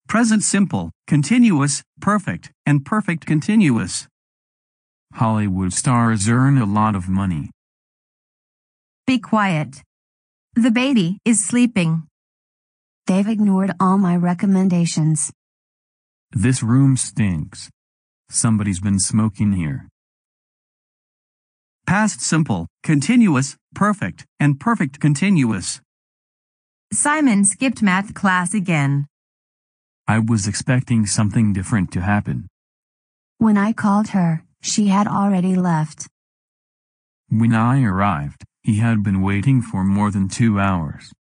present simple, continuous, perfect, and perfect continuous. Hollywood stars earn a lot of money. Be quiet. The baby is sleeping. They've ignored all my recommendations. This room stinks. Somebody's been smoking here. Past simple, continuous, perfect, and perfect continuous. Simon skipped math class again. I was expecting something different to happen. When I called her, she had already left. When I arrived, he had been waiting for more than 2 hours.